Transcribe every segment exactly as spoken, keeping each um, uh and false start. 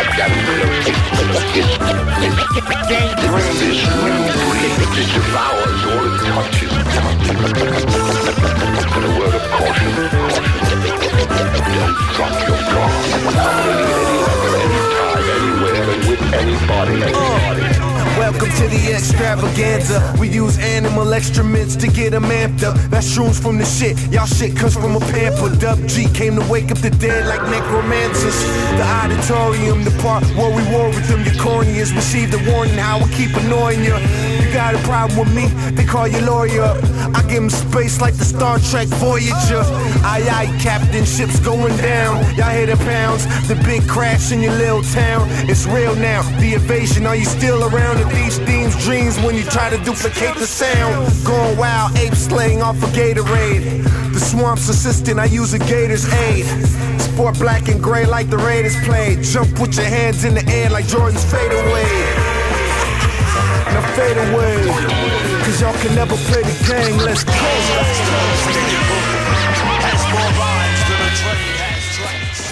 It devours all it touches. And a word of caution, don't drop your guard. Anytime, anywhere, and with anybody, anybody. Welcome to the extravaganza. We use animal excrements to get them amped up. That's shrooms from the shit. Y'all shit comes from a pamper. Dub G came to wake up the dead like necromancers. The auditorium, the part where we war with them. Your corneas received a warning how I keep annoying you. You got a problem with me? They call your lawyer up. I give them space like the Star Trek Voyager. Aye aye, Captain, ship's going down. Y'all hear the pounds, the big crash in your little town. It's real now, the invasion. Are you still around? These themes, dreams when you try to duplicate the sound. Going wild, ape slaying off a Gatorade. The swamp's assistant, I use a Gator's aid. Sport black and gray like the Raiders played. Jump with your hands in the air like Jordan's fade away. Now fade away, cause y'all can never play the game. Let's go. Has more rhymes than a train has tracks.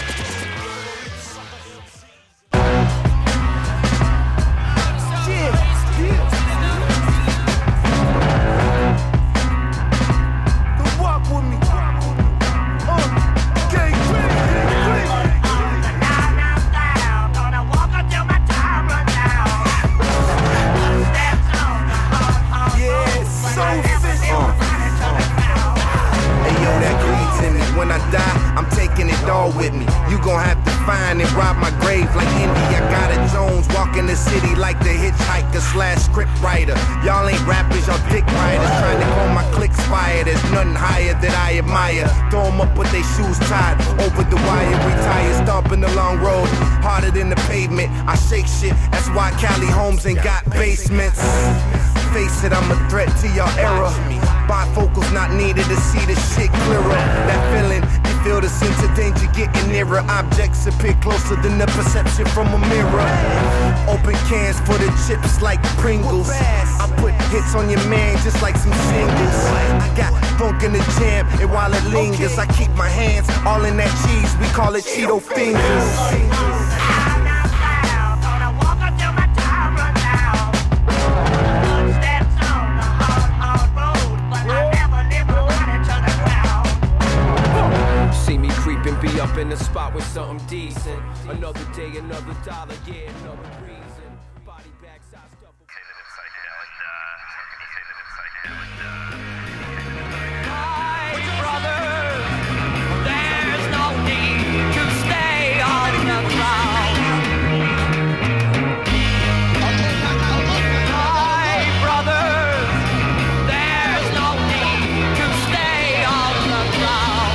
With me, you gon' have to find and rob my grave like Indy. I got a Jones walking the city like the hitchhiker slash script writer. Y'all ain't rappers, y'all dick riders trying to call my clicks fire. There's nothing higher that I admire. Throw 'em up with they shoes tied over the wire, retire, stomping the long road harder than the pavement. I shake shit, that's why Cali Homes ain't got basements. Face it, I'm a threat to your era. Bifocals not needed to see the shit clearer. That feeling, you feel the sense of danger getting nearer. Objects appear closer than the perception from a mirror. Open cans for the chips like Pringles. I put hits on your man just like some singles. I got funk in the jam, and while it lingers, I keep my hands all in that cheese. We call it Cheeto fingers. Be up in the spot with something decent. Another day, another dollar, yeah, another reason. Body bags, I stuff. My brother, there's no need to stay on the ground. My brother, there's no need to stay on the ground.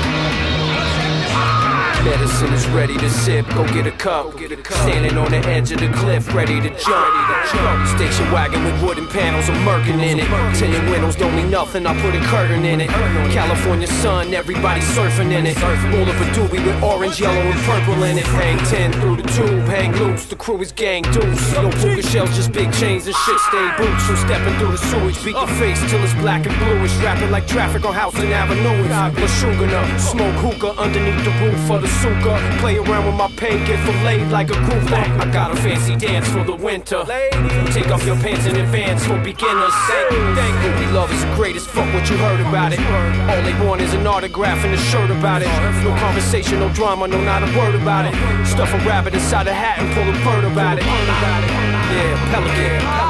Medicine is ready to sip, go get a cup. Standing on the edge of the cliff, ready to jump. Station wagon with wooden panels, I'm murking in it. Tinted windows don't mean nothing, I put a curtain in it. California sun, everybody surfing in it. Roll up a doobie with orange, yellow, and purple in it. Hang ten through the tube, hang loose, the crew is gang deuce. No puka shells, just big chains and shit, stay boots. From stepping through the sewage, beat your face till it's black and bluish. Rapping like traffic on Houston Avenue. Lashugana, smoke hookah underneath the roof of the suka. Play around with my pay, get filleted like a goofer. I got a fancy dance for the winter. Take off your pants in advance for beginners. Thank you. We love is the greatest. Fuck what you heard about it. All they want is an autograph and a shirt about it. No conversation, no drama, no not a word about it. Stuff a rabbit inside a hat and pull a bird about it. Yeah, pelican.